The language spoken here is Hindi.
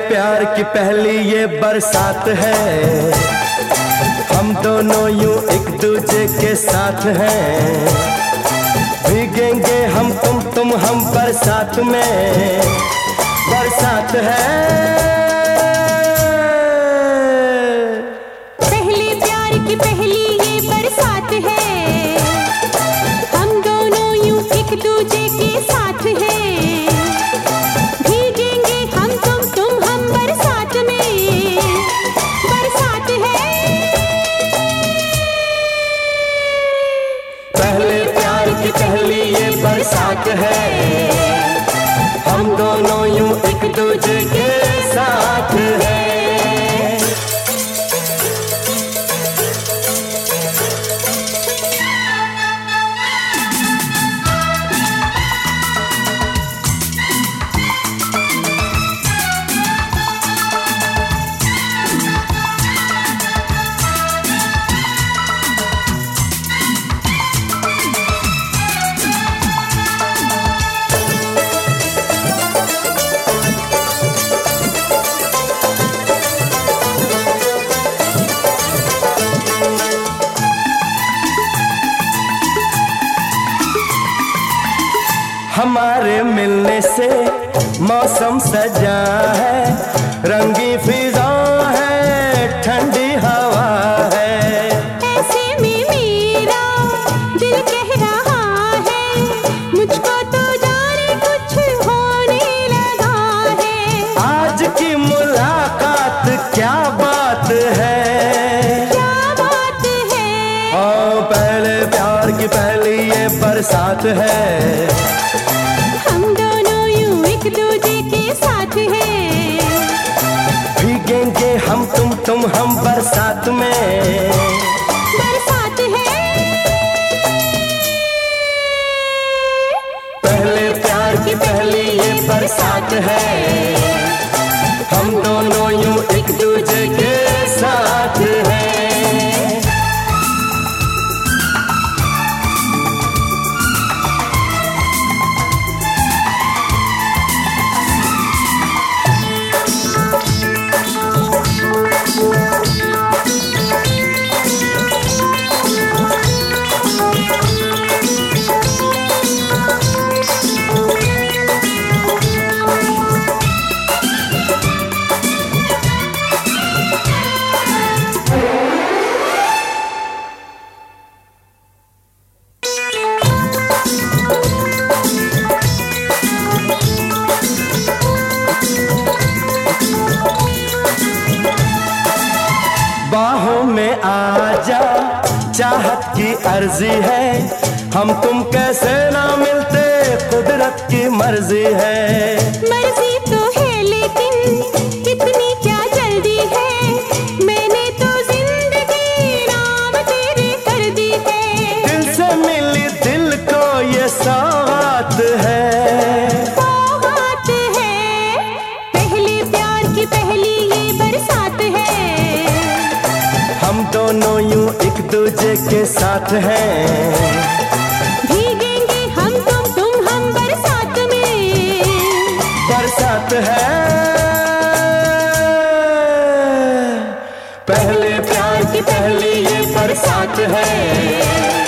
प्यार की पहली ये बरसात है, हम दोनों यूं एक दूजे के साथ हैं। भीगेंगे हम तुम हम बरसात में, बरसात है। पहले प्यार की पहली ये बरसात है, हम दोनों यूं एक दूजे के साथ हैं। भीगेंगे हम तुम बरसात में, बरसात है। पहले प्यार की पहली ये बरसात है, हम दोनों यूं एक दूजे के साथ हैं। हमारे मिलने से मौसम सजा है, रंगी फिजा है, ठंडी हवा है। ऐसे में मेरा दिल कह रहा है, मुझको तो जाने कुछ होने लगा है। आज की मुलाकात क्या बात है, क्या बात है। ओ पहले प्यार की पहली ये बरसात है, हम दोनों यूं एक दूजे के साथ हैं। भीगेंगे हम तुम हम बरसात में, बरसात है। पहले प्यार की पहली ये बरसात है, हम दोनों यूं एक दूजे के साथ हैं। बाहों में आजा, चाहत की अर्जी है, हम तुम कैसे ना मिलते, कुदरत की मर्जी है। मर्जी तो है लेकिन इतनी क्या जल्दी है, मैंने तो जिंदगी नाम तेरे कर दी है। दिल से मिली दिल को ये सौगात है, सौगात है। पहले प्यार की पहली ये बरसात है, हम दोनों यूं एक दूजे के साथ हैं। भीगेंगे हम तुम बरसात में, बरसात है। पहले प्यार की पहली ये बरसात है,